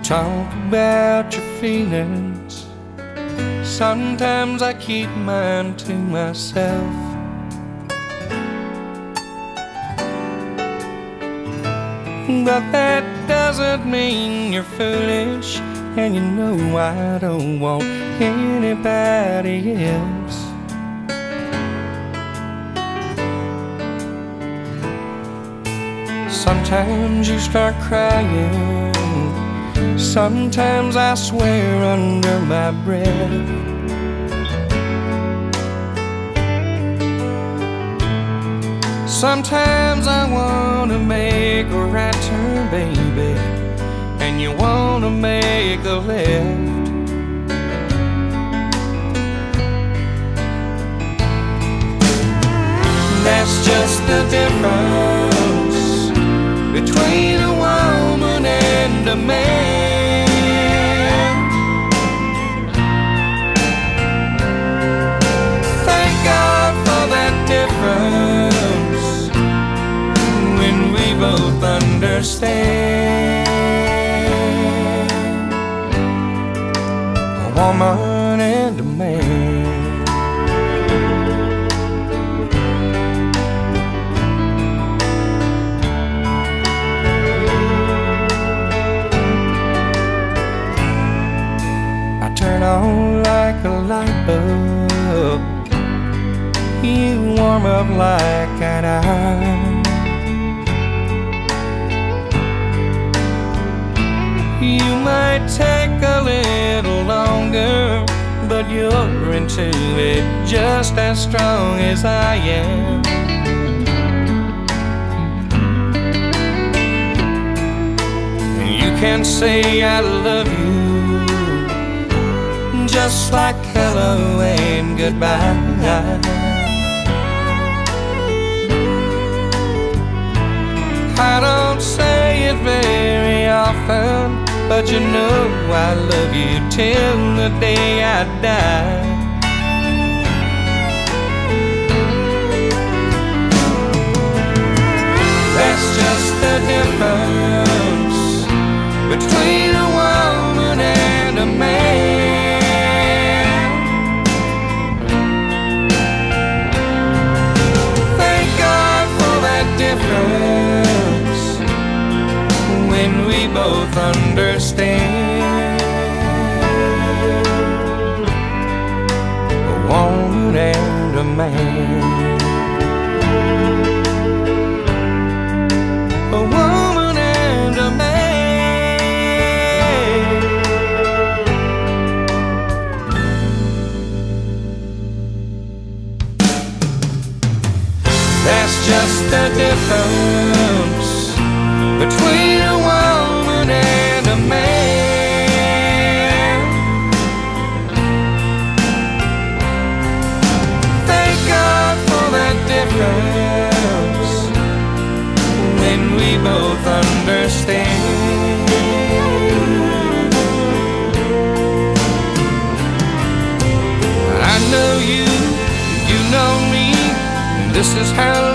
talk about your feelings. Sometimes I keep mine to myself. But that doesn't mean you're foolish, and you know I don't want anybody else. Sometimes you start crying, sometimes I swear under my breath. Sometimes I wanna make a right turn, baby, and you wanna make a left. That's just the difference between a woman and a man. Thank God for that difference when we both understand. A woman and a man. Turn on like a light bulb, you warm up like an iron. You might take a little longer, but you're into it just as strong as I am. You can say I love you just like hello and goodbye. I don't say it very often, but you know I love you till the day I die. That's just the difference between a woman and a man. Difference when we both understand. A woman and a man. A woman and a man. That's just the difference between a woman and a man. Thank God for that difference when we both understand. I know you, you know me. This is how